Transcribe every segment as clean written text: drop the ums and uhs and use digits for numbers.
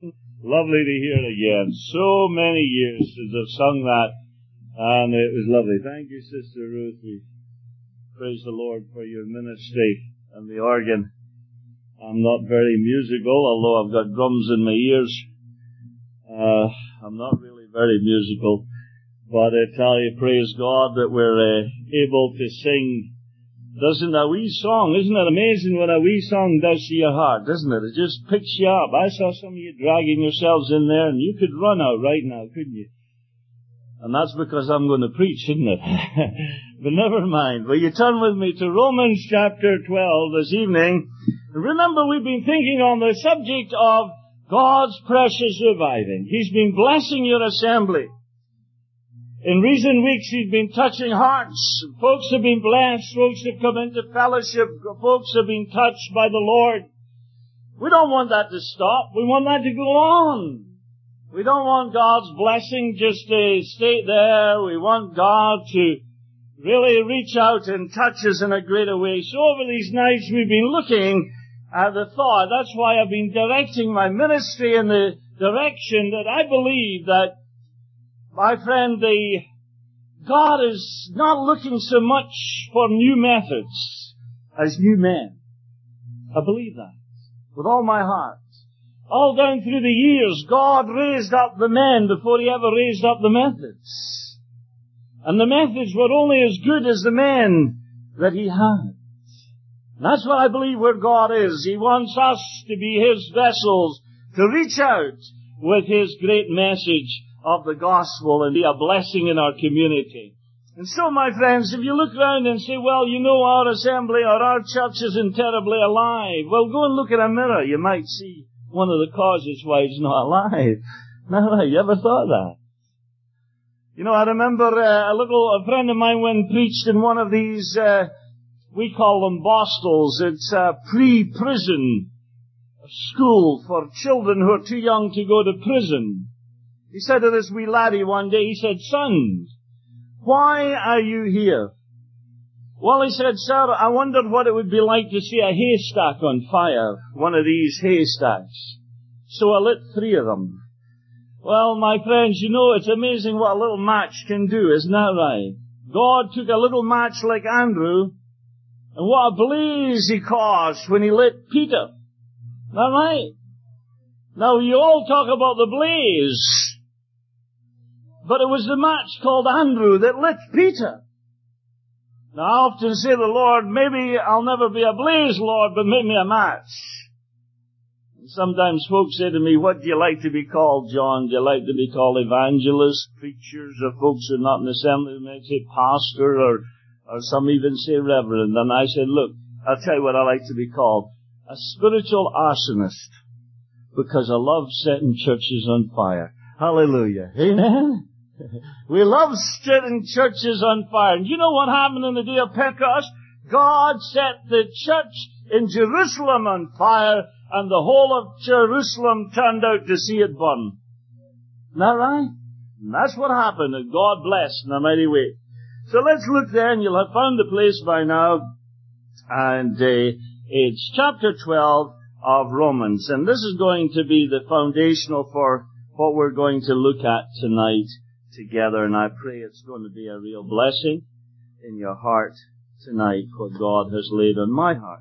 Lovely to hear it again. So many years since I've sung that, and it was lovely. Thank you, Sister Ruth. We praise the Lord for your ministry and the organ. I'm not very musical, although I've got drums in my ears. I'm not really very musical, but I tell you, praise God that we're able to sing. Doesn't a wee song, isn't it amazing what a wee song does to your heart, doesn't it? It just picks you up. I saw some of you dragging yourselves in there, and you could run out right now, couldn't you? And that's because I'm going to preach, isn't it? But never mind. Will you turn with me to Romans chapter 12 this evening? Remember, we've been thinking on the subject of God's precious reviving. He's been blessing your assembly. In recent weeks, He's been touching hearts. Folks have been blessed. Folks have come into fellowship. Folks have been touched by the Lord. We don't want that to stop. We want that to go on. We don't want God's blessing just to stay there. We want God to really reach out and touch us in a greater way. So over these nights, we've been looking at the thought. That's why I've been directing my ministry in the direction that I believe that, my friend, God is not looking so much for new methods as new men. I believe that with all my heart. All down through the years, God raised up the men before He ever raised up the methods. And the methods were only as good as the men that He had. And that's what I believe where God is. He wants us to be His vessels to reach out with His great message of the gospel and be a blessing in our community. And so, my friends, if you look around and say, well, you know, our assembly or our church isn't terribly alive, well, go and look in a mirror. You might see one of the causes why it's not alive. Now, you ever thought that? You know, I remember a friend of mine went and preached in one of these, we call them bostels. It's a pre-prison school for children who are too young to go to prison. He said to this wee laddie one day, he said, son, why are you here? Well, he said, sir, I wondered what it would be like to see a haystack on fire, one of these haystacks. So I lit 3 of them. Well, my friends, you know, it's amazing what a little match can do, isn't that right? God took a little match like Andrew, and what a blaze He caused when He lit Peter. Isn't that right? Now, you all talk about the blaze. But it was the match called Andrew that lit Peter. Now, I often say to the Lord, maybe I'll never be a blaze, Lord, but make me a match. And sometimes folks say to me, what do you like to be called, John? Do you like to be called evangelists, preachers, or folks who are not in the assembly? They may say pastor, or some even say reverend. And I said, look, I'll tell you what I like to be called. A spiritual arsonist. Because I love setting churches on fire. Hallelujah. Amen? We love setting churches on fire. And you know what happened in the day of Pentecost? God set the church in Jerusalem on fire, and the whole of Jerusalem turned out to see it burn. Isn't that right? And that's what happened, and God blessed in a mighty way. So let's look there, and you'll have found the place by now. And it's chapter 12 of Romans. And this is going to be the foundational for what we're going to look at tonight together, and I pray it's going to be a real blessing in your heart tonight, what God has laid on my heart.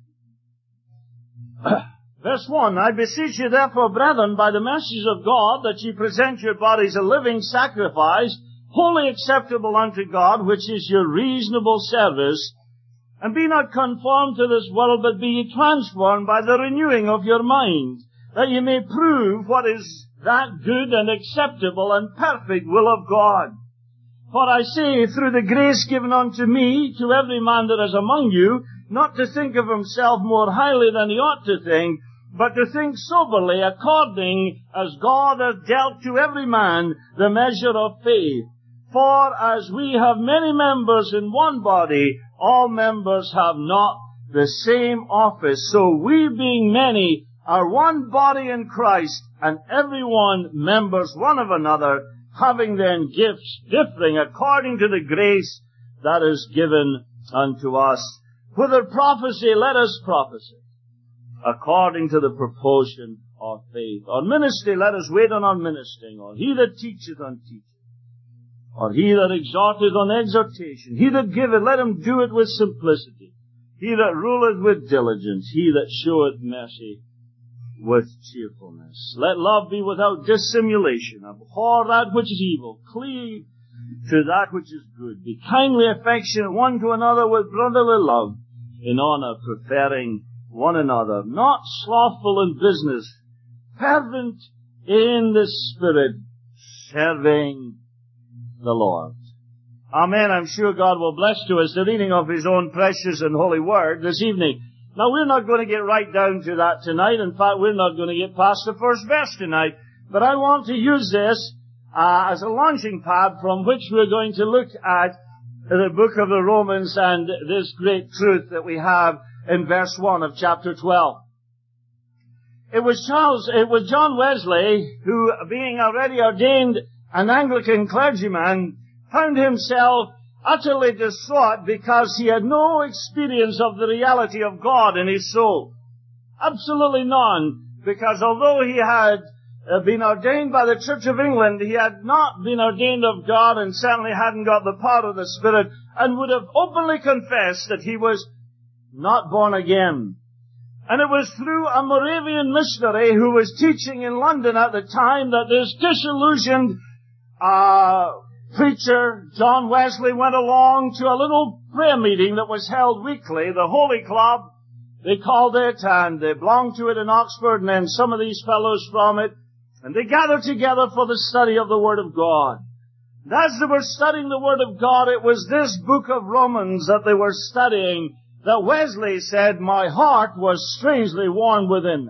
Verse 1, I beseech you therefore, brethren, by the mercies of God, that ye present your bodies a living sacrifice, wholly acceptable unto God, which is your reasonable service, and be not conformed to this world, but be ye transformed by the renewing of your mind, that ye may prove what is that good and acceptable and perfect will of God. For I say, through the grace given unto me, to every man that is among you, not to think of himself more highly than he ought to think, but to think soberly, according as God hath dealt to every man the measure of faith. For as we have many members in one body, all members have not the same office. So we, being many, are one body in Christ, and every one members one of another, having then gifts differing according to the grace that is given unto us. Whether prophecy, let us prophesy, according to the proportion of faith. On ministry, let us wait on our ministering. Or he that teacheth on teaching. Or he that exhorteth on exhortation. He that giveth, let him do it with simplicity. He that ruleth with diligence. He that showeth mercy with cheerfulness. Let love be without dissimulation. Abhor that which is evil. Cleave to that which is good. Be kindly affectionate one to another with brotherly love, in honor preferring one another. Not slothful in business, fervent in the Spirit, serving the Lord. Amen. I'm sure God will bless to us the reading of His own precious and holy Word this evening. Now, we're not going to get right down to that tonight. In fact, we're not going to get past the first verse tonight. But I want to use this as a launching pad from which we're going to look at the book of the Romans and this great truth that we have in verse 1 of chapter 12. It was John Wesley who, being already ordained an Anglican clergyman, found himself utterly distraught because he had no experience of the reality of God in his soul. Absolutely none, because although he had been ordained by the Church of England, he had not been ordained of God and certainly hadn't got the power of the Spirit and would have openly confessed that he was not born again. And it was through a Moravian missionary who was teaching in London at the time that this disillusioned preacher, John Wesley, went along to a little prayer meeting that was held weekly, the Holy Club, they called it, and they belonged to it in Oxford, and then some of these fellows from it, and they gathered together for the study of the Word of God. And as they were studying the Word of God, it was this book of Romans that they were studying that Wesley said, my heart was strangely warm within me.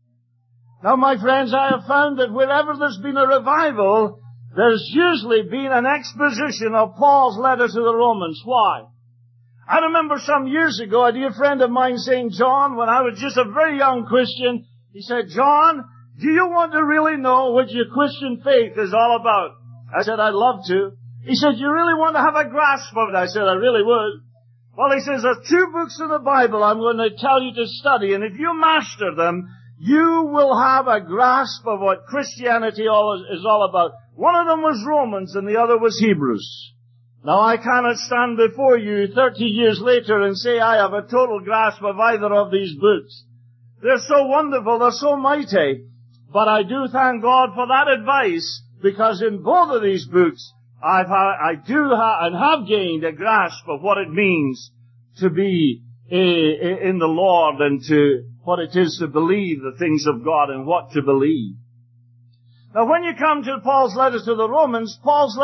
Now, my friends, I have found that wherever there's been a revival, there's usually been an exposition of Paul's letter to the Romans. Why? I remember some years ago, a dear friend of mine saying, John, when I was just a very young Christian, he said, John, do you want to really know what your Christian faith is all about? I said, I'd love to. He said, you really want to have a grasp of it? I said, I really would. Well, he says, there's 2 books of the Bible I'm going to tell you to study, and if you master them, you will have a grasp of what Christianity is all about. One of them was Romans, and the other was Hebrews. Now, I cannot stand before you 30 years later and say I have a total grasp of either of these books. They're so wonderful, they're so mighty. But I do thank God for that advice, because in both of these books, I have gained a grasp of what it means to be in the Lord and to what it is to believe the things of God and what to believe. Now, when you come to Paul's letter to the Romans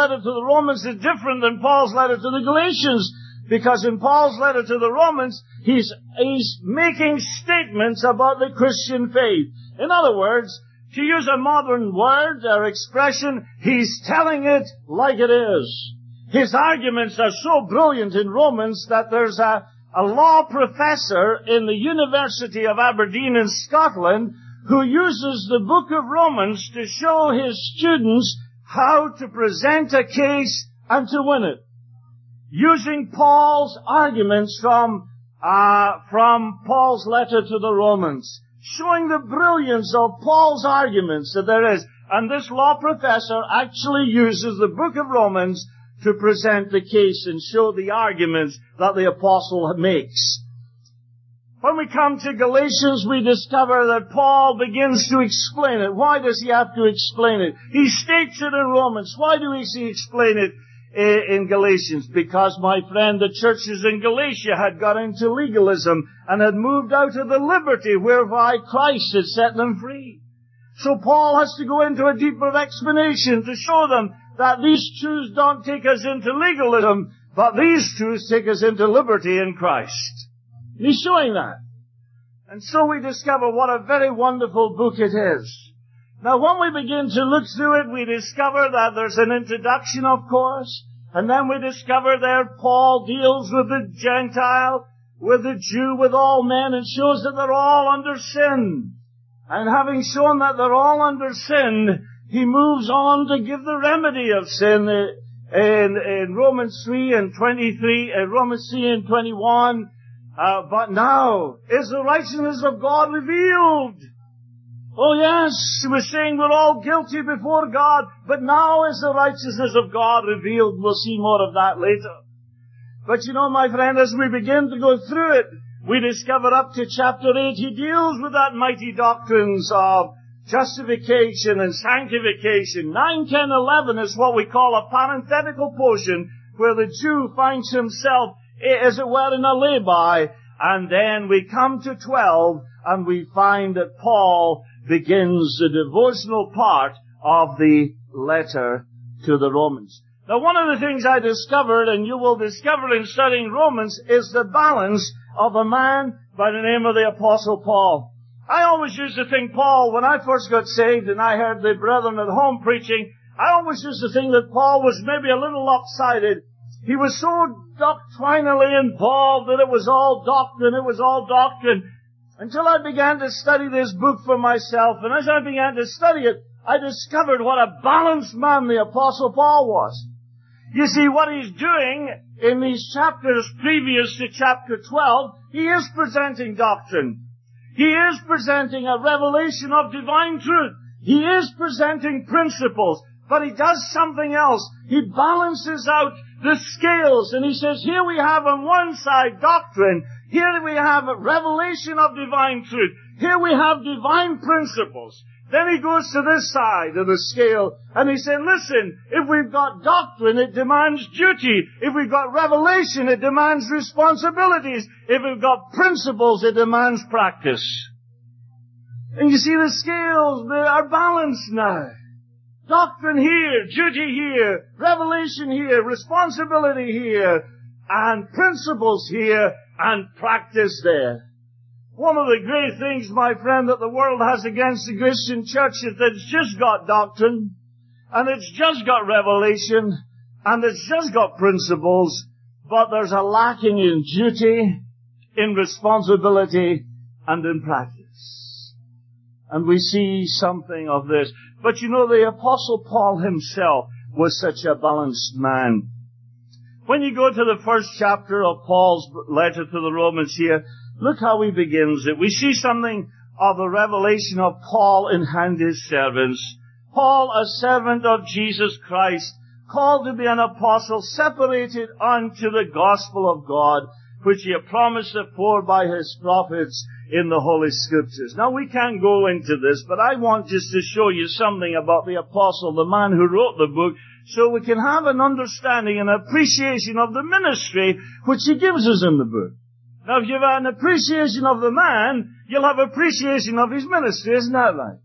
is different than Paul's letter to the Galatians, because in Paul's letter to the Romans, he's making statements about the Christian faith. In other words, to use a modern word or expression, he's telling it like it is. His arguments are so brilliant in Romans that there's a law professor in the University of Aberdeen in Scotland who uses the book of Romans to show his students how to present a case and to win it, using Paul's arguments from Paul's letter to the Romans, showing the brilliance of Paul's arguments that there is. And this law professor actually uses the book of Romans to present the case and show the arguments that the apostle makes. When we come to Galatians, we discover that Paul begins to explain it. Why does he have to explain it? He states it in Romans. Why do he explain it in Galatians? Because, my friend, the churches in Galatia had got into legalism and had moved out of the liberty whereby Christ had set them free. So Paul has to go into a deeper explanation to show them that these truths don't take us into legalism, but these truths take us into liberty in Christ. And he's showing that. And so we discover what a very wonderful book it is. Now, when we begin to look through it, we discover that there's an introduction, of course, and then we discover there Paul deals with the Gentile, with the Jew, with all men, and shows that they're all under sin. And having shown that they're all under sin, he moves on to give the remedy of sin in Romans 3 and 23, Romans 3 and 21. But now is the righteousness of God revealed. Oh yes, he was saying we're all guilty before God, but now is the righteousness of God revealed. We'll see more of that later. But you know, my friend, as we begin to go through it, we discover up to chapter 8, he deals with that mighty doctrines of justification and sanctification. 9, 10, 11 is what we call a parenthetical portion where the Jew finds himself, as it were, in a lay-by. And then we come to 12 and we find that Paul begins the devotional part of the letter to the Romans. Now, one of the things I discovered, and you will discover in studying Romans, is the balance of a man by the name of the Apostle Paul. I always used to think Paul, when I first got saved and I heard the brethren at home preaching, I always used to think that Paul was maybe a little lopsided. He was so doctrinally involved that it was all doctrine, until I began to study this book for myself. And as I began to study it, I discovered what a balanced man the Apostle Paul was. You see, what he's doing in these chapters previous to chapter 12, he is presenting doctrine. He is presenting a revelation of divine truth. He is presenting principles. But he does something else. He balances out the scales, and he says, here we have on one side doctrine. Here we have a revelation of divine truth. Here we have divine principles. Then he goes to this side of the scale, and he said, listen, if we've got doctrine, it demands duty. If we've got revelation, it demands responsibilities. If we've got principles, it demands practice. And you see, the scales, they are balanced now. Doctrine here, duty here, revelation here, responsibility here, and principles here, and practice there. One of the great things, my friend, that the world has against the Christian church is that it's just got doctrine, and it's just got revelation, and it's just got principles, but there's a lacking in duty, in responsibility, and in practice. And we see something of this. But you know, the Apostle Paul himself was such a balanced man. When you go to the first chapter of Paul's letter to the Romans here, look how he begins it. We see something of the revelation of Paul in hand his servants. Paul, a servant of Jesus Christ, called to be an apostle, separated unto the gospel of God, which he had promised afore by his prophets in the Holy Scriptures. Now, we can't go into this, but I want just to show you something about the apostle, the man who wrote the book, so we can have an understanding and appreciation of the ministry which he gives us in the book. Now, if you have an appreciation of the man, you'll have appreciation of his ministry, isn't that right?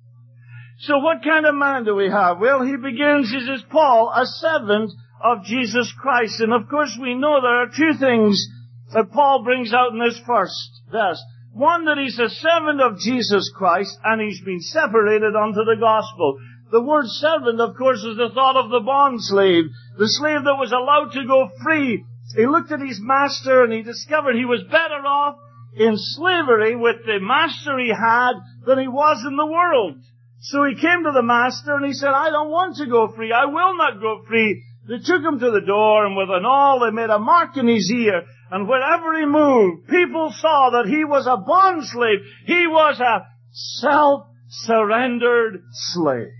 So what kind of man do we have? Well, he begins, he says, Paul, a servant of Jesus Christ. And of course we know there are two things that Paul brings out in this first verse. One, that he's a servant of Jesus Christ, and he's been separated unto the gospel. The word servant, of course, is the thought of the bond slave, the slave that was allowed to go free. He looked at his master and he discovered he was better off in slavery with the master he had than he was in the world. So he came to the master and he said, I don't want to go free. I will not go free. They took him to the door, and with an awl they made a mark in his ear. And wherever he moved, people saw that he was a bond slave. He was a self-surrendered slave.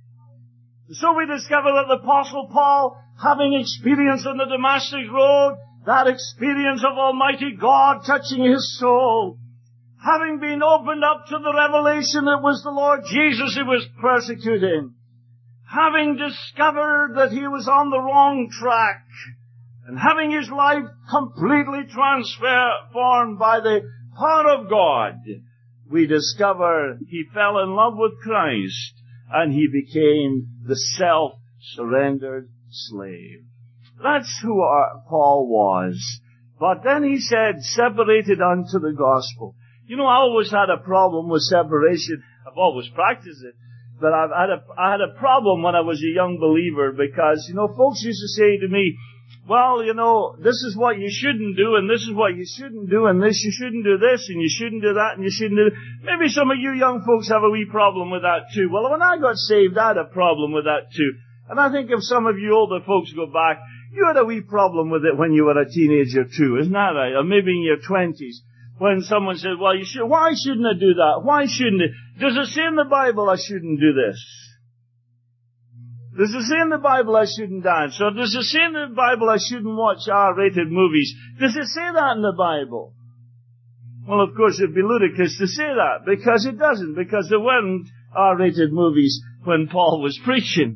So we discover that the Apostle Paul, having experience on the Damascus road, that experience of Almighty God touching his soul, having been opened up to the revelation that was the Lord Jesus who was persecuting, having discovered that he was on the wrong track, and having his life completely transformed by the power of God, we discover he fell in love with Christ, and he became the self-surrendered slave. That's who Paul was. But then he said, separated unto the gospel. You know, I always had a problem with separation. I've always practiced it. But I had a problem when I was a young believer because, you know, folks used to say to me, well, you know, this is what you shouldn't do, and this is what you shouldn't do, and this, you shouldn't do this, and you shouldn't do that, and you shouldn't do that. Maybe some of you young folks have a wee problem with that too. Well, when I got saved, I had a problem with that too. And I think if some of you older folks go back, you had a wee problem with it when you were a teenager too, isn't that right? Or maybe in your 20s. When someone said, well, why shouldn't I do that? Why shouldn't I? Does it say in the Bible I shouldn't do this? Does it say in the Bible I shouldn't dance? Or does it say in the Bible I shouldn't watch R-rated movies? Does it say that in the Bible? Well, of course, it'd be ludicrous to say that, because it doesn't, because there weren't R-rated movies when Paul was preaching.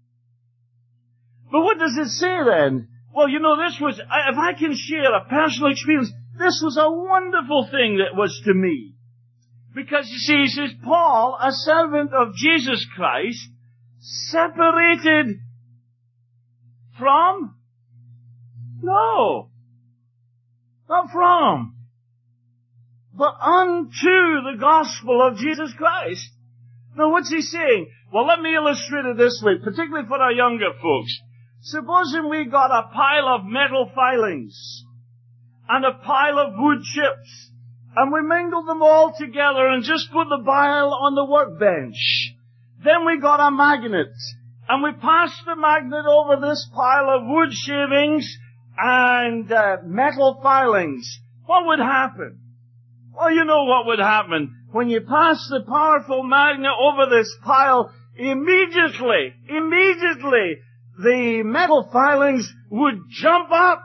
But what does it say then? Well, you know, this was, if I can share a personal experience, this was a wonderful thing that was to me. Because you see, he says, Paul, a servant of Jesus Christ, separated from? No. Not from. But unto the gospel of Jesus Christ. Now what's he saying? Well, let me illustrate it this way, particularly for our younger folks. Supposing we got a pile of metal filings and a pile of wood chips, and we mingled them all together and just put the pile on the workbench. Then we got a magnet, and we passed the magnet over this pile of wood shavings and metal filings. What would happen? Well, you know what would happen. When you pass the powerful magnet over this pile, immediately, the metal filings would jump up.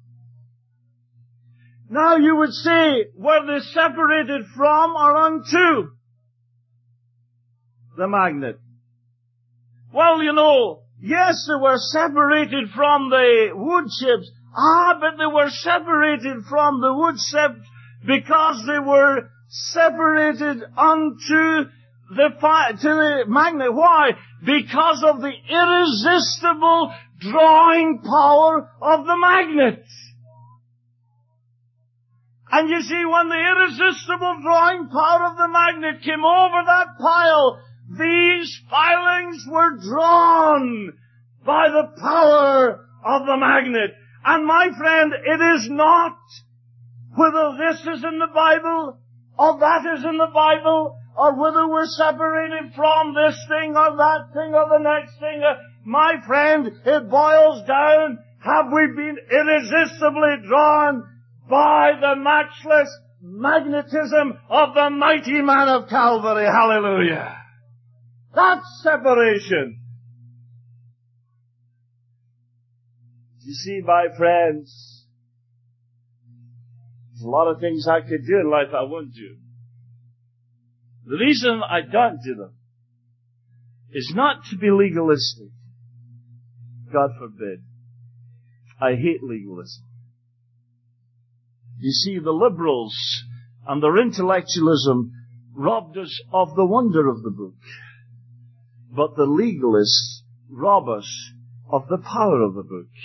Now you would say, were they separated from or unto the magnet? Well, you know, yes, they were separated from the wood chips. But they were separated from the wood chips because they were separated unto the magnet. Why? Because of the irresistible drawing power of the magnet. And you see, when the irresistible drawing power of the magnet came over that pile, these filings were drawn by the power of the magnet. And my friend, it is not whether this is in the Bible, or that is in the Bible, or whether we're separated from this thing or that thing or the next thing. My friend, it boils down, have we been irresistibly drawn by the matchless magnetism of the mighty man of Calvary? Hallelujah. That's separation. You see, my friends, there's a lot of things I could do in life I won't do. The reason I don't do them is not to be legalistic. God forbid. I hate legalism. You see, the liberals and their intellectualism robbed us of the wonder of the book. But the legalists rob us of the power of the book.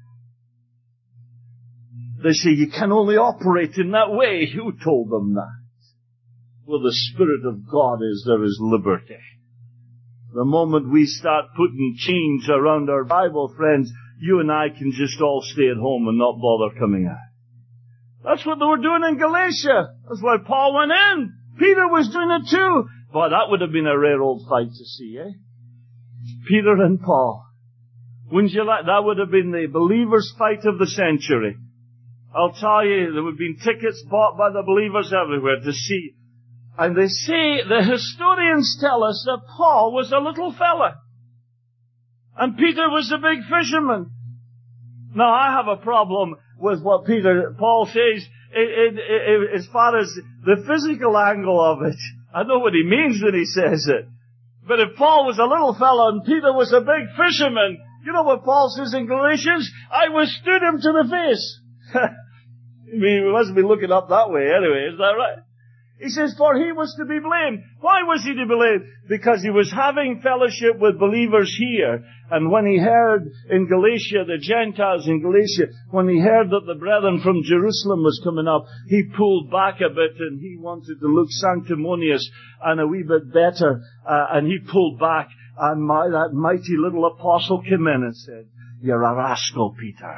They say you can only operate in that way. Who told them that? Well, the Spirit of God is, there is liberty. The moment we start putting chains around our Bible, friends, you and I can just all stay at home and not bother coming out. That's what they were doing in Galatia. That's why Paul went in. Peter was doing it too. Boy, that would have been a rare old fight to see, eh? Peter and Paul. Wouldn't you like, that would have been the believers' fight of the century. I'll tell you, there would have been tickets bought by the believers everywhere to see. And they say, the historians tell us that Paul was a little fella. And Peter was a big fisherman. Now, I have a problem with what Paul says, as far as the physical angle of it. I know what he means when he says it. But if Paul was a little fella and Peter was a big fisherman, you know what Paul says in Galatians? I withstood him to the face. I mean, we mustn't be looking up that way anyway, is that right? He says, for he was to be blamed. Why was he to be blamed? Because he was having fellowship with believers here. And when he heard in Galatia, the Gentiles in Galatia, when he heard that the brethren from Jerusalem was coming up, he pulled back a bit and he wanted to look sanctimonious and a wee bit better. And he pulled back, and that mighty little apostle came in and said, you're a rascal, Peter.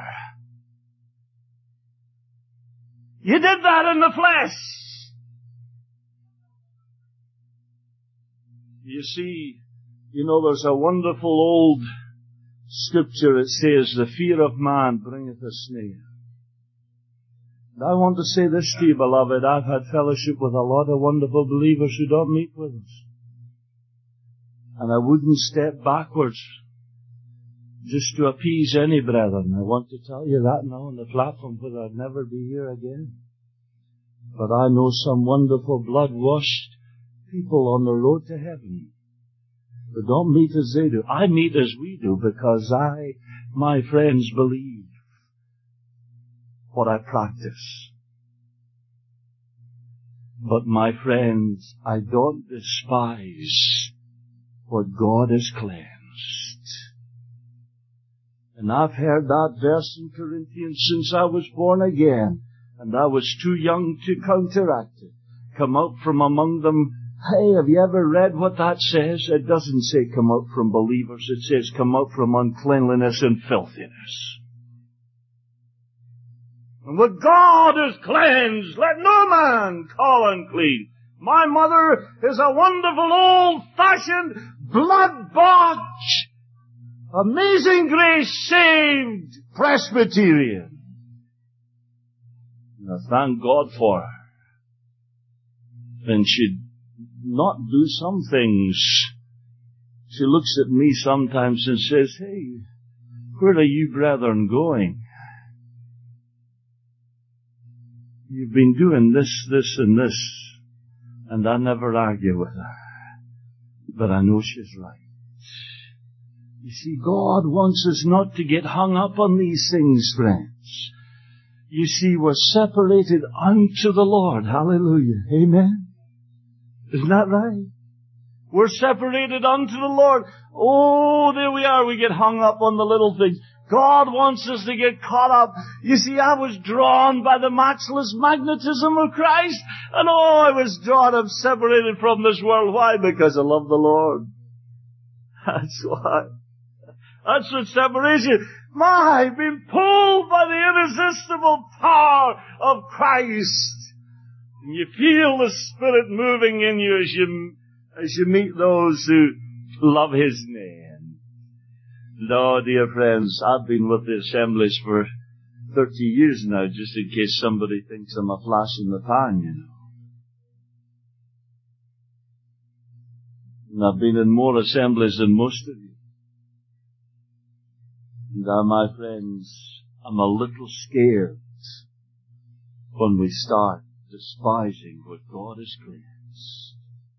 You did that in the flesh. You see, you know, there's a wonderful old scripture that says, the fear of man bringeth a snare. I want to say this to you, beloved. I've had fellowship with a lot of wonderful believers who don't meet with us. And I wouldn't step backwards just to appease any brethren. I want to tell you that now on the platform, because I'd never be here again. But I know some wonderful blood-washed people on the road to heaven who don't meet as they do. I meet as we do because my friends, believe what I practice. But my friends, I don't despise what God has cleansed. And I've heard that verse in Corinthians since I was born again, and I was too young to counteract it. Come out from among them. Hey, have you ever read what that says? It doesn't say come out from believers. It says come out from uncleanliness and filthiness. And what God has cleansed, let no man call unclean. My mother is a wonderful old-fashioned, blood-bought, amazing grace saved Presbyterian. And I thank God for her. And she'd not do some things. She looks at me sometimes and says, hey, where are you brethren going? You've been doing this, this, and this. And I never argue with her. But I know she's right. You see, God wants us not to get hung up on these things, friends. You see, we're separated unto the Lord. Hallelujah. Amen. Isn't that right? We're separated unto the Lord. Oh, there we are. We get hung up on the little things. God wants us to get caught up. You see, I was drawn by the matchless magnetism of Christ. And I was drawn. I'm separated from this world. Why? Because I love the Lord. That's why. That's what separates you. My, being pulled by the irresistible power of Christ. And you feel the Spirit moving in you as you meet those who love His name. No, dear friends, I've been with the Assemblies for 30 years now, just in case somebody thinks I'm a flash in the pan, you know. And I've been in more assemblies than most of you. And my friends, I'm a little scared when we start despising what God has cleansed.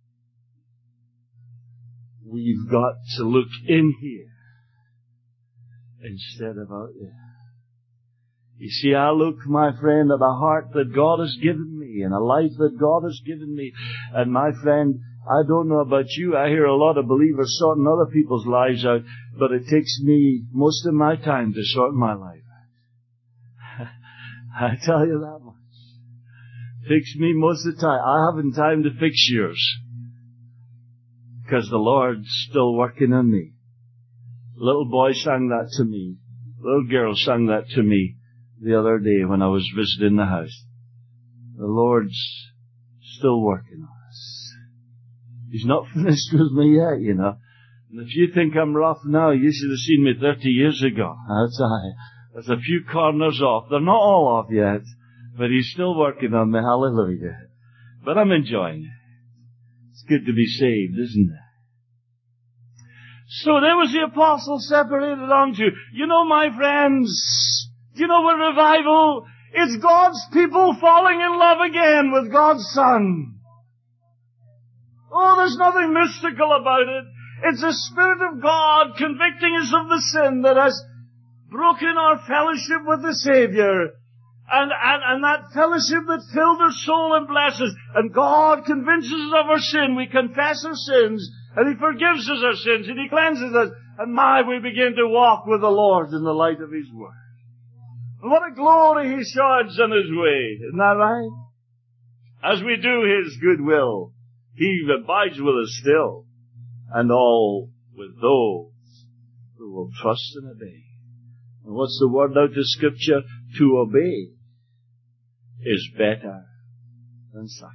We've got to look in here instead of out there. You see, I look, my friend, at a heart that God has given me and a life that God has given me. And my friend, I don't know about you. I hear a lot of believers sorting other people's lives out, but it takes me most of my time to sort my life out. I tell you that much. It takes me most of the time. I haven't time to fix yours because the Lord's still working on me. Little boy sang that to me. Little girl sang that to me the other day when I was visiting the house. The Lord's still working on us. He's not finished with me yet, you know. And if you think I'm rough now, you should have seen me 30 years ago. There's a few corners off. They're not all off yet, but He's still working on me. Hallelujah. But I'm enjoying it. It's good to be saved, isn't it? So there was the apostle separated unto. You know, my friends, do you know what revival? It's God's people falling in love again with God's Son. Oh, there's nothing mystical about it. It's the Spirit of God convicting us of the sin that has broken our fellowship with the Savior. And that fellowship that filled our soul and blesses. And God convinces us of our sin. We confess our sins. And He forgives us our sins, and He cleanses us. And we begin to walk with the Lord in the light of His Word. And what a glory He shines on His way. Isn't that right? As we do His good will, He abides with us still. And all with those who will trust and obey. And what's the word out of Scripture? To obey is better than sacrifice.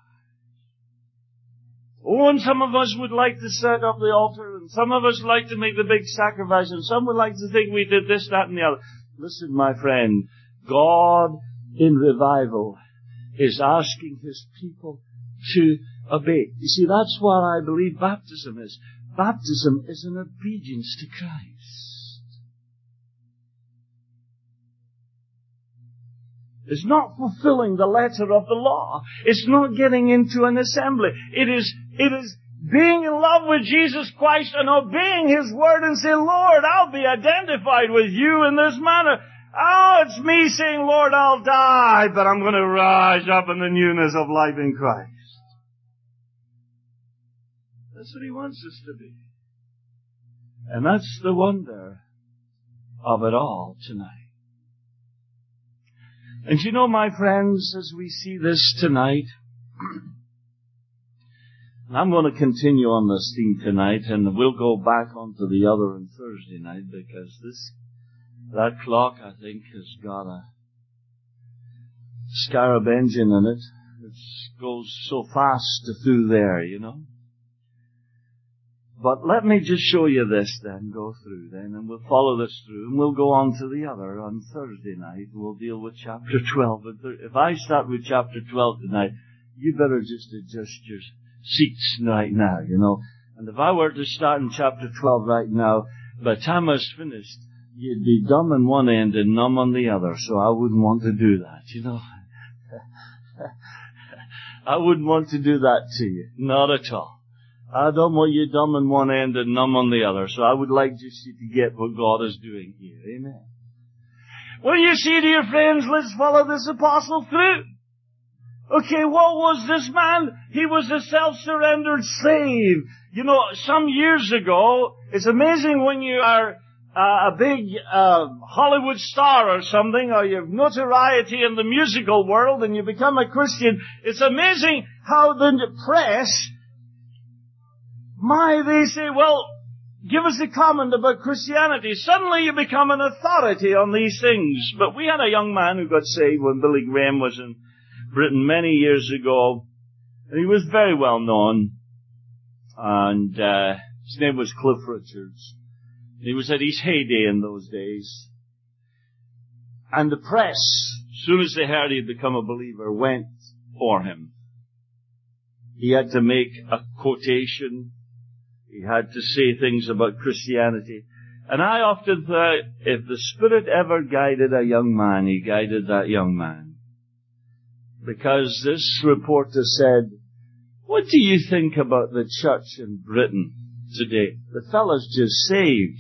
Oh, and some of us would like to set up the altar, and some of us like to make the big sacrifice, and some would like to think we did this, that, and the other. Listen, my friend, God in revival is asking His people to obey. You see, that's what I believe baptism is. Baptism is an obedience to Christ. It's not fulfilling the letter of the law. It's not getting into an assembly. It is being in love with Jesus Christ and obeying His word and saying, Lord, I'll be identified with you in this manner. Oh, it's me saying, Lord, I'll die, but I'm going to rise up in the newness of life in Christ. That's what He wants us to be. And that's the wonder of it all tonight. And you know, my friends, as we see this tonight, and I'm going to continue on this theme tonight, and we'll go back onto the other on Thursday night, because that clock, I think, has got a Scarab engine in it. It goes so fast through there, you know. But let me just show you this then, go through then, and we'll follow this through, and we'll go on to the other on Thursday night. We'll deal with chapter 12. If I start with chapter 12 tonight, you better just adjust your seats right now, you know. And if I were to start in chapter 12 right now, by the time I was finished, you'd be dumb on one end and numb on the other, so I wouldn't want to do that, you know. I wouldn't want to do that to you. Not at all. I don't want you dumb on one end and numb on the other, so I would like just you to get what God is doing here. Amen. Well, you see, dear friends, let's follow this apostle through. Okay, what was this man? He was a self-surrendered slave. You know, some years ago, it's amazing when you are a big Hollywood star or something, or you have notoriety in the musical world and you become a Christian. It's amazing how the press, they say, well, give us a comment about Christianity. Suddenly you become an authority on these things. But we had a young man who got saved when Billy Graham was in Britain many years ago, and he was very well known, and his name was Cliff Richards. He was at his heyday in those days. And the press, as soon as they heard he had become a believer, went for him. He had to make a quotation. He had to say things about Christianity. And I often thought, if the Spirit ever guided a young man, He guided that young man. Because this reporter said, what do you think about the church in Britain today? The fellow's just saved.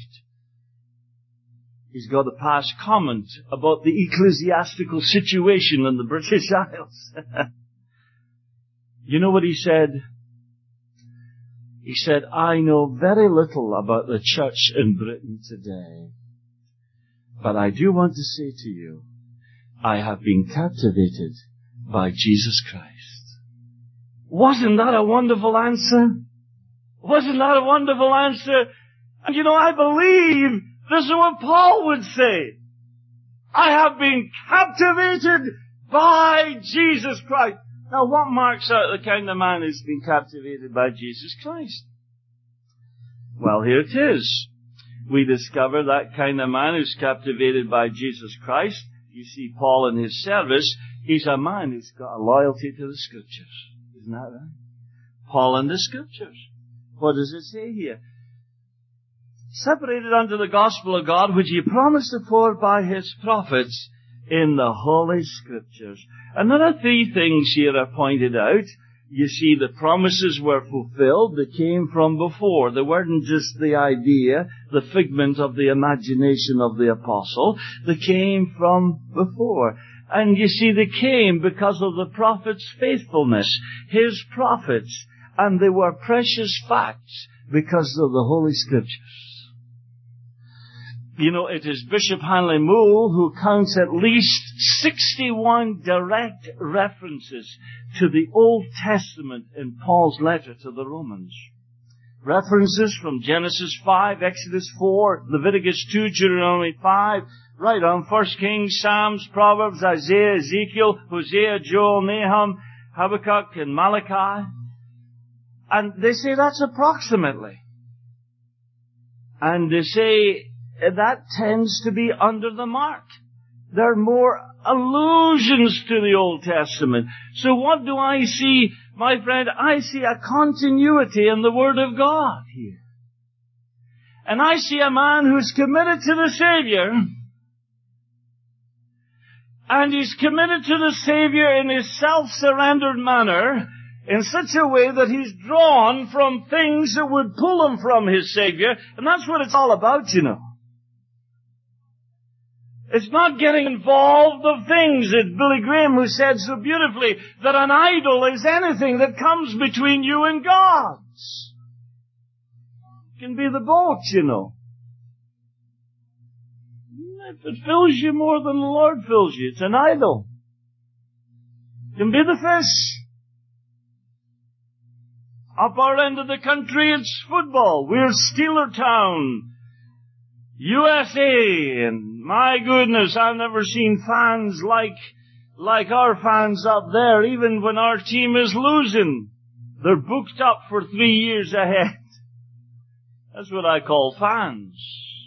He's got a past comment about the ecclesiastical situation in the British Isles. You know what he said? He said, I know very little about the church in Britain today, but I do want to say to you, I have been captivated by Jesus Christ. Wasn't that a wonderful answer? Wasn't that a wonderful answer? And you know, I believe this is what Paul would say. I have been captivated by Jesus Christ. Now, what marks out the kind of man who's been captivated by Jesus Christ? Well, here it is. We discover that kind of man who's captivated by Jesus Christ. You see Paul in his service. He's a man who's got a loyalty to the Scriptures. Isn't that right? Paul in the Scriptures. What does it say here? Separated unto the gospel of God, which He promised afore by His prophets in the Holy Scriptures. And there are three things here are pointed out. You see, the promises were fulfilled. They came from before. They weren't just the idea, the figment of the imagination of the apostle. They came from before. And you see, they came because of the prophet's faithfulness, his prophets. And they were precious facts because of the Holy Scriptures. You know, it is Bishop Hanley Moule who counts at least 61 direct references to the Old Testament in Paul's letter to the Romans. References from Genesis 5, Exodus 4, Leviticus 2, Deuteronomy 5, right on 1 Kings, Psalms, Proverbs, Isaiah, Ezekiel, Hosea, Joel, Nahum, Habakkuk, and Malachi. And they say that's approximately. And they say that tends to be under the mark. There are more allusions to the Old Testament. So what do I see, my friend? I see a continuity in the Word of God here. And I see a man who's committed to the Savior, and he's committed to the Savior in his self-surrendered manner, in such a way that he's drawn from things that would pull him from his Savior, and that's what it's all about, you know. It's not getting involved of things. It's Billy Graham who said so beautifully that an idol is anything that comes between you and God. It can be the boat, you know. If it fills you more than the Lord fills you, it's an idol. It can be the fish. Up our end of the country, it's football. We're Steeler Town, USA, and my goodness, I've never seen fans like our fans up there, even when our team is losing. They're booked up for 3 years ahead. That's what I call fans.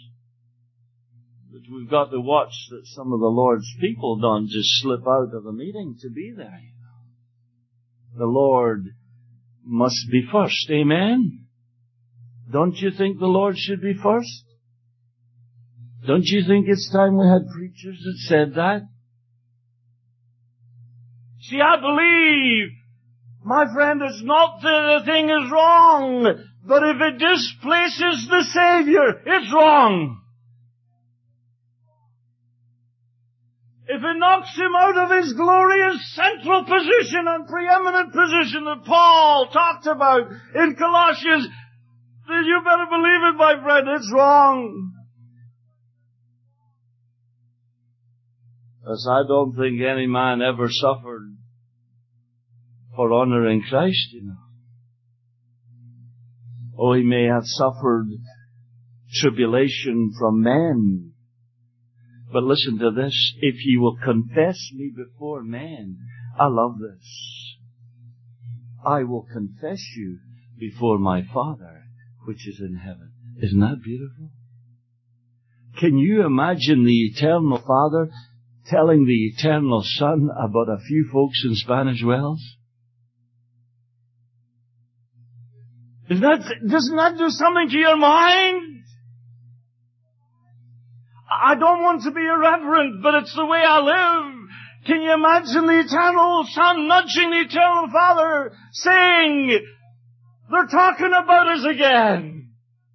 But we've got to watch that some of the Lord's people don't just slip out of a meeting to be there. The Lord must be first. Amen? Don't you think the Lord should be first? Don't you think it's time we had preachers that said that? See, I believe, my friend, it's not that the thing is wrong, but if it displaces the Savior, it's wrong. If it knocks him out of his glorious central position and preeminent position that Paul talked about in Colossians, then you better believe it, my friend, it's wrong. Because I don't think any man ever suffered for honoring Christ, you know. Oh, he may have suffered tribulation from men. But listen to this. If ye will confess me before men, I love this, I will confess you before my Father, which is in heaven. Isn't that beautiful? Can you imagine the eternal Father telling the eternal Son about a few folks in Spanish Wells? Doesn't that do something to your mind? I don't want to be irreverent, but it's the way I live. Can you imagine the eternal Son nudging the eternal Father, saying, they're talking about us again?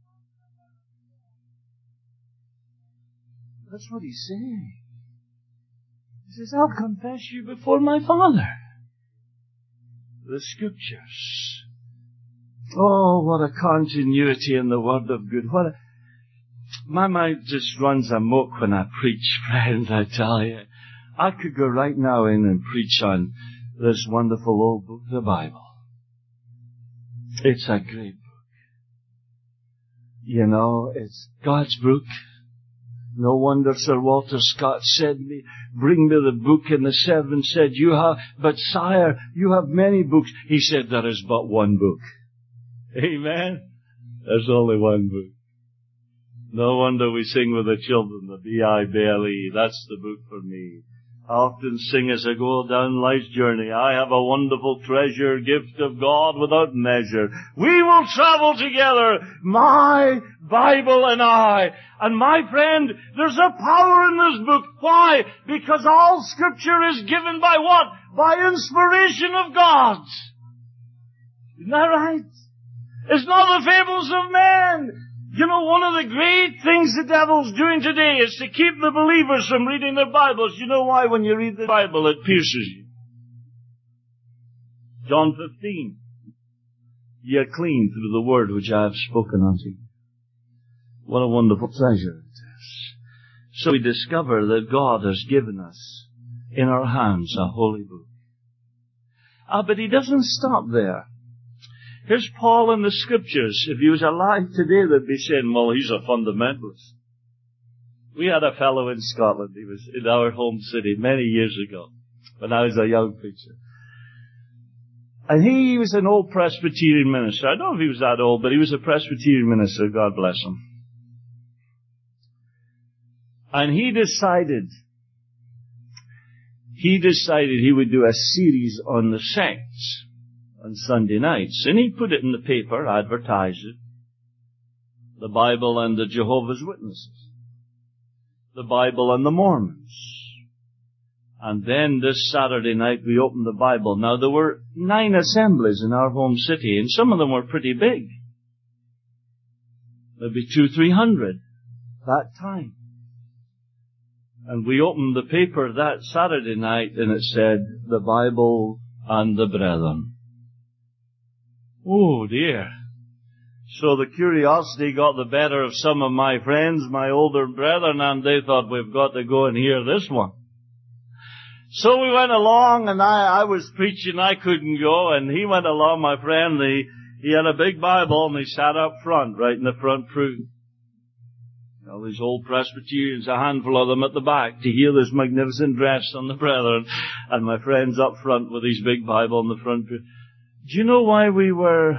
That's what he's saying. He says, I'll confess you before my Father. The Scriptures. Oh, what a continuity in the Word of God. My mind just runs amok when I preach, friends, I tell you. I could go right now in and preach on this wonderful old book, the Bible. It's a great book. You know, it's God's book. No wonder Sir Walter Scott said to me, bring me the book, and the servant said, but sire, you have many books. He said, there is but one book. Amen? There's only one book. No wonder we sing with the children, the B-I-B-L-E. That's the book for me. I often sing as I go down life's journey. I have a wonderful treasure, gift of God without measure. We will travel together, my Bible and I. And my friend, there's a power in this book. Why? Because all Scripture is given by what? By inspiration of God. Isn't that right? It's not the fables of man. You know, one of the great things the devil's doing today is to keep the believers from reading their Bibles. You know why? When you read the Bible, it pierces you. John 15. Ye are clean through the word which I have spoken unto you. What a wonderful treasure it is. So we discover that God has given us in our hands a holy book. But he doesn't stop there. Here's Paul in the Scriptures. If he was alive today, they'd be saying, well, he's a fundamentalist. We had a fellow in Scotland. He was in our home city many years ago when I was a young preacher. And he was an old Presbyterian minister. I don't know if he was that old, but he was a Presbyterian minister. God bless him. And he decided he decided he would do a series on the sects on Sunday nights. And he put it in the paper, advertised it. The Bible and the Jehovah's Witnesses. The Bible and the Mormons. And then this Saturday night we opened the Bible. Now there were 9 assemblies in our home city, and some of them were pretty big. Maybe 200-300 that time. And we opened the paper that Saturday night and it said, the Bible and the Brethren. Oh dear. So the curiosity got the better of some of my friends, my older brethren, and they thought, we've got to go and hear this one. So we went along, and I was preaching, I couldn't go, and he went along, my friend, he had a big Bible, and he sat up front, right in the front pew. All these old Presbyterians, a handful of them at the back, to hear this magnificent address on the brethren, and my friends up front with his big Bible in the front pew. Do you know why we were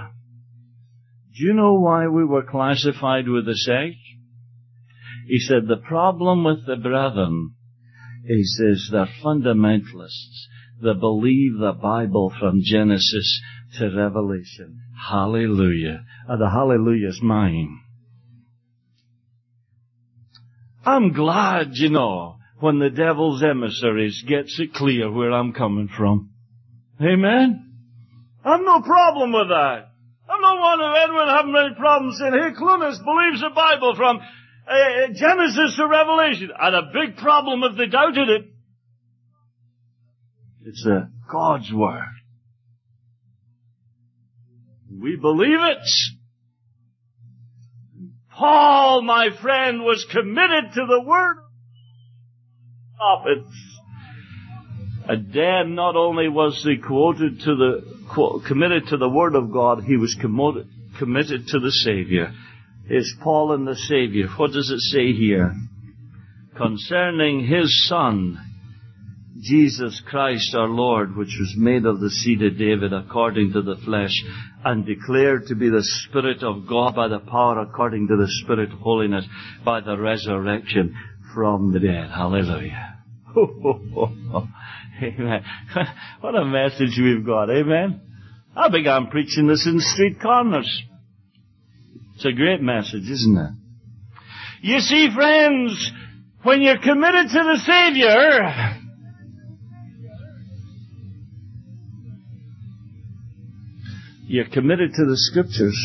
classified with the sect? He said, the problem with the brethren, he says, they're fundamentalists. They believe the Bible from Genesis to Revelation. Hallelujah. And the hallelujah's mine. I'm glad, when the devil's emissaries gets it clear where I'm coming from. Amen? I've no problem with that. I'm not one of Edwin having any problems saying, hey, Clunas believes the Bible from Genesis to Revelation. I had a big problem if they doubted it. It's God's Word. We believe it. Paul, my friend, was committed to the Word of prophets. And then not only was he committed to the Word of God, he was committed to the Savior. Is Paul and the Savior. What does it say here? Concerning His Son, Jesus Christ our Lord, which was made of the seed of David according to the flesh, and declared to be the Spirit of God by the power according to the Spirit of holiness, by the resurrection from the dead. Hallelujah. Amen. What a message we've got. Amen. I began preaching this in street corners. It's a great message, isn't it? You see, friends, when you're committed to the Savior, you're committed to the Scriptures.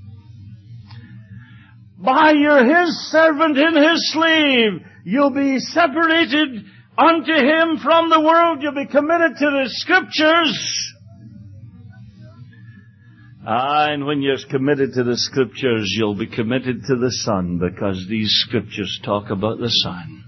By you're His servant and His slave, you'll be separated unto Him from the world. You'll be committed to the Scriptures. And when you're committed to the Scriptures, you'll be committed to the Son, because these Scriptures talk about the Son.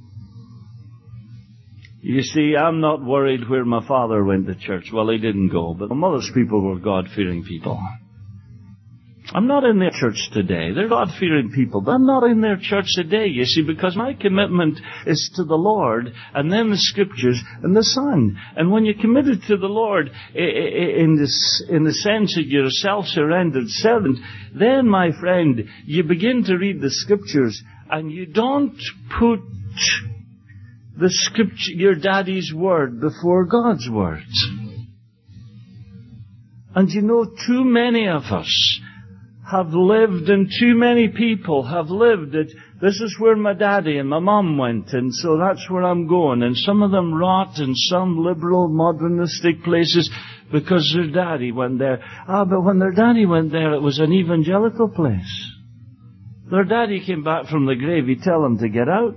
You see, I'm not worried where my father went to church. Well, he didn't go, but my mother's people were God-fearing people. I'm not in their church today. They're God-fearing people, but I'm not in their church today, you see, because my commitment is to the Lord, and then the Scriptures, and the Son. And when you're committed to the Lord, in the sense that you're a self-surrendered servant, then, my friend, you begin to read the Scriptures, and you don't put the Scripture, your daddy's word, before God's words. And too many of us have lived, and too many people have lived it. This is where my daddy and my mom went, and so that's where I'm going. And some of them rot in some liberal, modernistic places because their daddy went there. But when their daddy went there, it was an evangelical place. Their daddy came back from the grave, he'd tell them to get out.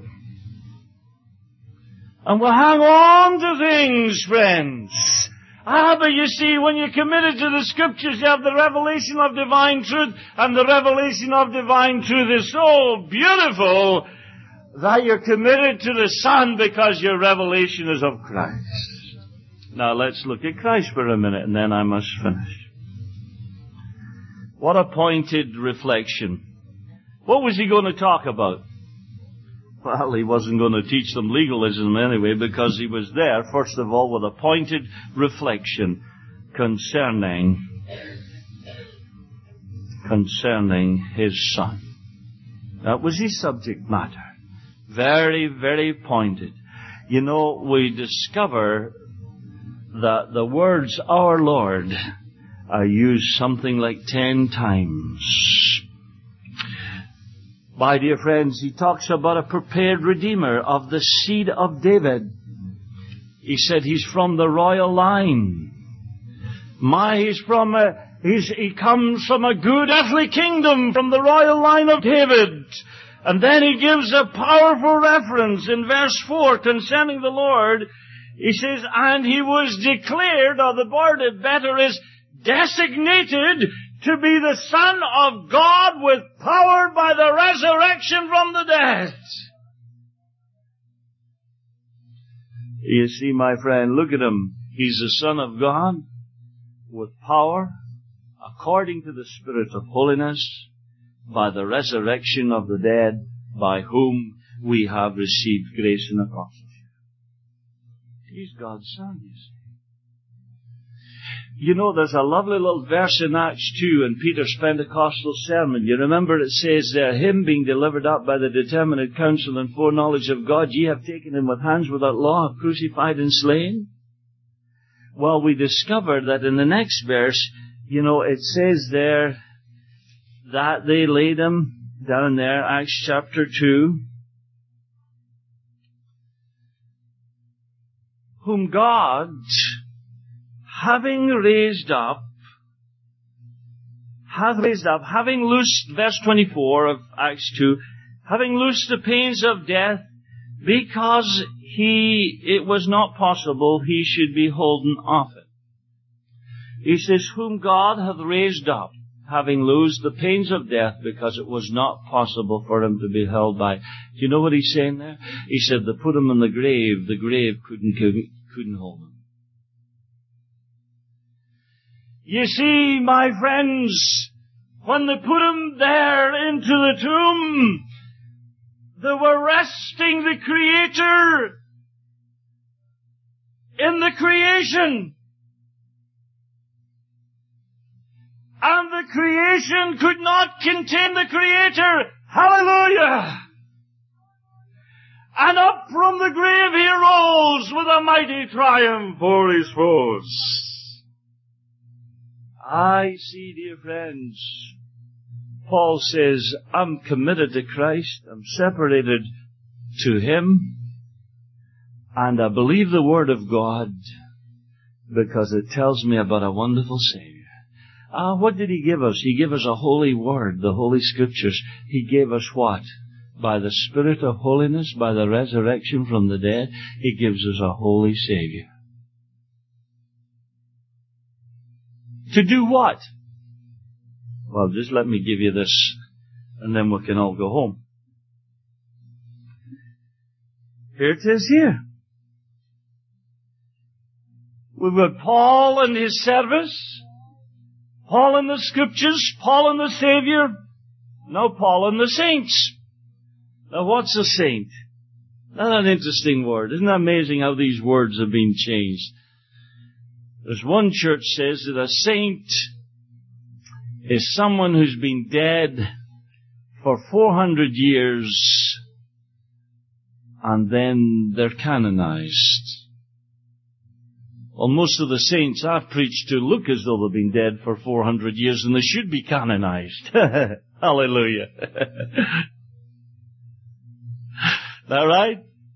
And we'll hang on to things, friends. But you see, when you're committed to the Scriptures, you have the revelation of divine truth, and the revelation of divine truth is so beautiful that you're committed to the Son because your revelation is of Christ. Now let's look at Christ for a minute, and then I must finish. What a pointed reflection. What was he going to talk about? Well, he wasn't going to teach them legalism anyway, because he was there, first of all, with a pointed reflection concerning His Son. That was his subject matter. Very, very pointed. You know, we discover that the words our Lord are used something like 10 times. My dear friends, he talks about a prepared Redeemer of the seed of David. He said he's from the royal line. He comes from a good earthly kingdom, from the royal line of David. And then he gives a powerful reference in verse 4 concerning the Lord. He says, and he was declared, or the word better is designated, to be the Son of God with power by the resurrection from the dead. You see, my friend, look at him. He's the Son of God with power, according to the Spirit of holiness, by the resurrection of the dead, by whom we have received grace and apostleship. He's God's Son, you see. You know, there's a lovely little verse in Acts 2 in Peter's Pentecostal sermon. You remember it says there, him being delivered up by the determinate counsel and foreknowledge of God, ye have taken him with hands without law, have crucified and slain. Well, we discover that in the next verse, you know, it says there that they laid him down there, Acts chapter 2, whom God, having raised up, having loosed, verse 24 of Acts 2, having loosed the pains of death, because it was not possible he should be holden of it. He says, whom God hath raised up, having loosed the pains of death, because it was not possible for him to be held by. Do you know what he's saying there? He said, they put him in the grave couldn't hold him. You see, my friends, when they put him there into the tomb, they were resting the Creator in the creation. And the creation could not contain the Creator. Hallelujah! And up from the grave he rose with a mighty triumph for his foes. I see, dear friends, Paul says, I'm committed to Christ, I'm separated to Him, and I believe the Word of God because it tells me about a wonderful Savior. What did He give us? He gave us a holy Word, the Holy Scriptures. He gave us what? By the Spirit of holiness, by the resurrection from the dead, He gives us a holy Savior. To do what? Well, just let me give you this, and then we can all go home. Here it is here. We've got Paul and his service, Paul and the Scriptures, Paul and the Savior, now Paul and the saints. Now what's a saint? That's an interesting word. Isn't it amazing how these words have been changed? There's one church says that a saint is someone who's been dead for 400 years and then they're canonized. Well, most of the saints I've preached to look as though they've been dead for 400 years and they should be canonized. Hallelujah. That right?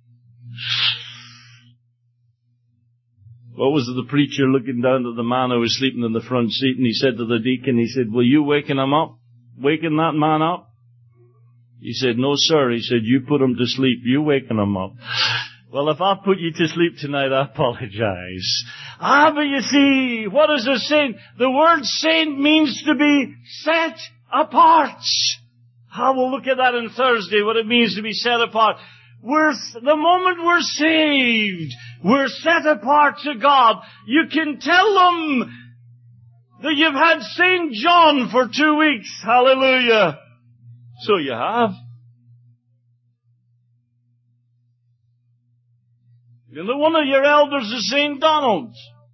What was it, the preacher looking down to the man who was sleeping in the front seat, and he said to the deacon, he said, will you waken him up? Waken that man up? He said, no sir. He said, you put him to sleep. You waken him up. Well, if I put you to sleep tonight, I apologize. But you see, what is a saint? The word saint means to be set apart. We'll look at that on Thursday, what it means to be set apart. The moment we're saved, we're set apart to God. You can tell them that you've had St. John for 2 weeks. Hallelujah. So you have. You know, one of your elders is St. Donald.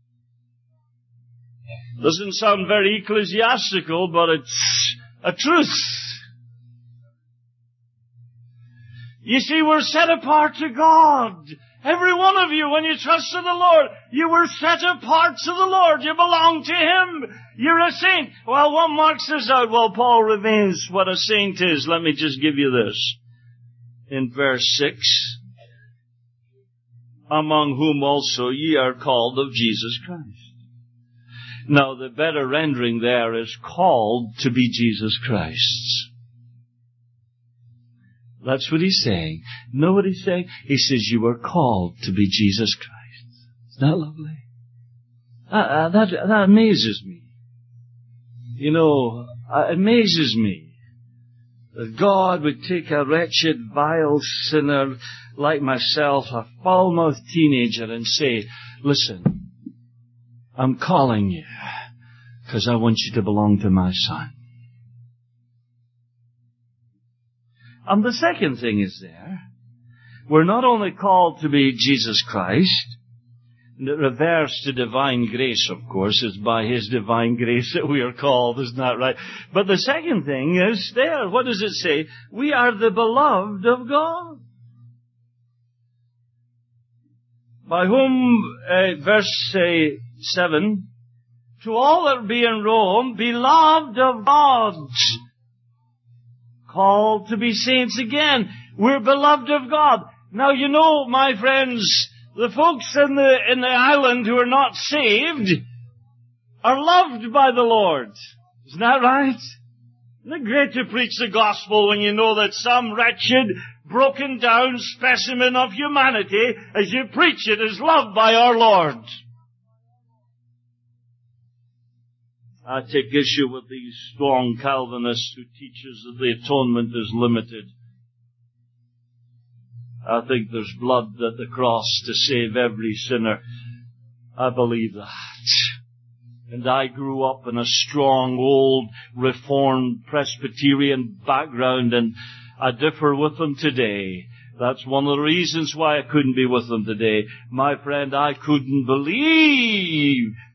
Doesn't sound very ecclesiastical, but it's a truth. You see, we're set apart to God. Every one of you, when you trusted the Lord, you were set apart to the Lord. You belong to Him. You're a saint. Well, what marks this out? Well, Paul reveals what a saint is. Let me just give you this. In verse 6, among whom also ye are called of Jesus Christ. Now, the better rendering there is called to be Jesus Christ's. That's what he's saying. Know what he's saying? He says you were called to be Jesus Christ. Isn't that lovely? That amazes me. You know, it amazes me that God would take a wretched, vile sinner like myself, a foul-mouthed teenager, and say, listen, I'm calling you because I want you to belong to my Son. And the second thing is there, we're not only called to be Jesus Christ, and it refers to divine grace, of course. It's by His divine grace that we are called, isn't that right? But the second thing is there. What does it say? We are the beloved of God. By whom, verse 7, to all that be in Rome, beloved of God, called to be saints again. We're beloved of God. Now, you know, my friends, the folks in the island who are not saved are loved by the Lord. Isn't that right? Isn't it great to preach the gospel when you know that some wretched, broken down specimen of humanity, as you preach it, is loved by our Lord? I take issue with these strong Calvinists who teach us that the atonement is limited. I think there's blood at the cross to save every sinner. I believe that. And I grew up in a strong, old, Reformed Presbyterian background, and I differ with them today. That's one of the reasons why I couldn't be with them today. My friend, I couldn't believe